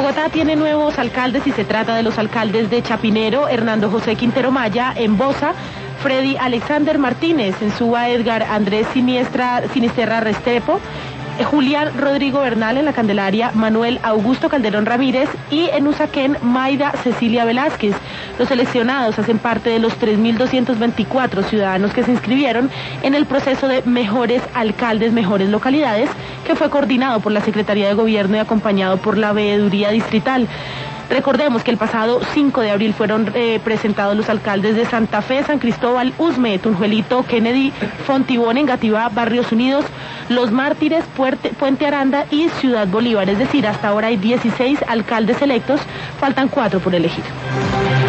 Bogotá tiene nuevos alcaldes y se trata de los alcaldes de Chapinero, Hernando José Quintero Maya, en Bosa, Freddy Alexander Martínez, en Suba Edgar Andrés Sinisterra Restrepo, Julián Rodrigo Bernal en la Candelaria, Manuel Augusto Calderón Ramírez y en Usaquén, Mayra Cecilia Velázquez. Los seleccionados hacen parte de los 3.224 ciudadanos que se inscribieron en el proceso de Mejores Alcaldes, Mejores Localidades, que fue coordinado por la Secretaría de Gobierno y acompañado por la Veeduría Distrital. Recordemos que el pasado 5 de abril fueron presentados los alcaldes de Santa Fe, San Cristóbal, Usme, Tunjuelito, Kennedy, Fontibón, Engativá, Barrios Unidos, Los Mártires, Puente Aranda y Ciudad Bolívar. Es decir, hasta ahora hay 16 alcaldes electos, faltan 4 por elegir.